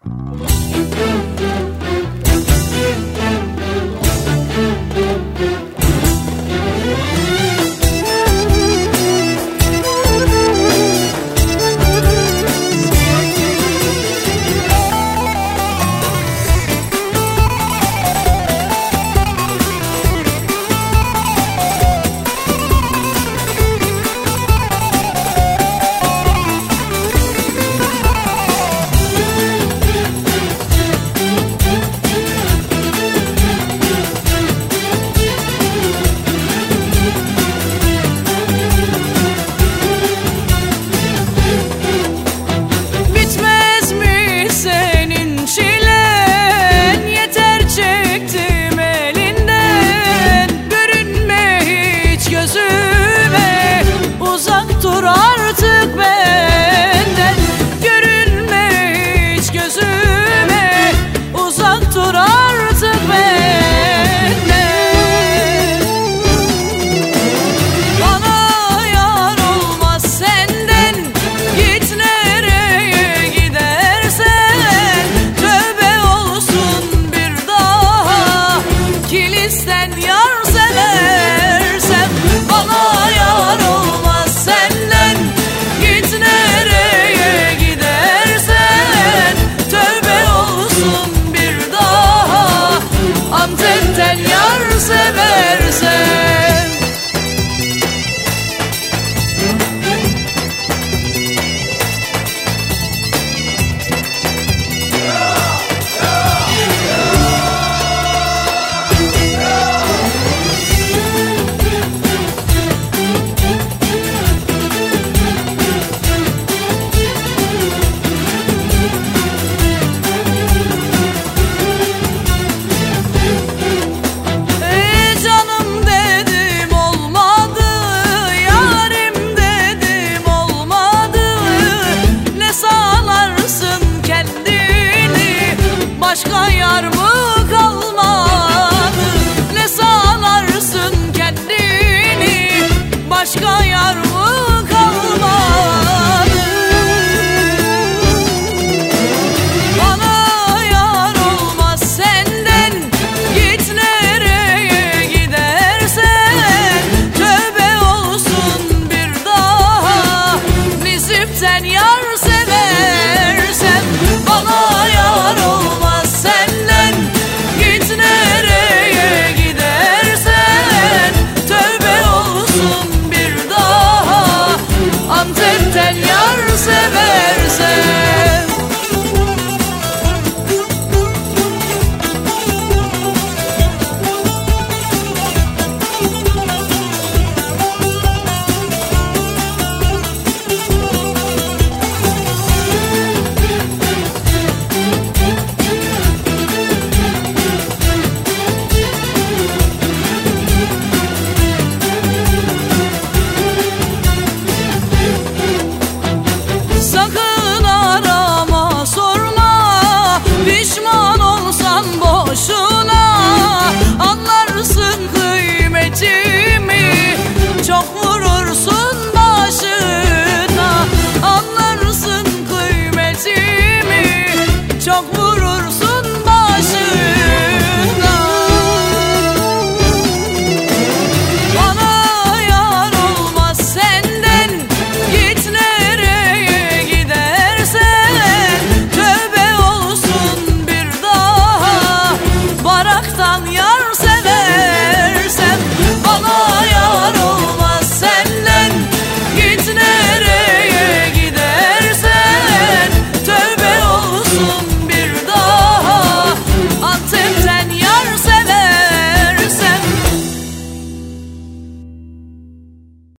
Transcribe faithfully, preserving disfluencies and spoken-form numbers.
Başka yar mı kalmadı? Ne sağlarsın kendini? Başka yar mı kalmadı? Bana yar olmaz senden, git nereye gidersen. Tövbe olsun bir daha Nizip'ten yar seversem. Bana yar olmaz senden, git nereye gidersen. Tövbe olsun bir daha Antep'ten yar seversen. Sakın arama, sorma, pişman olsan boşuna. Anlarsın kıymetimi, çok vurursun başına. Anlarsın kıymetimi, çok vurursun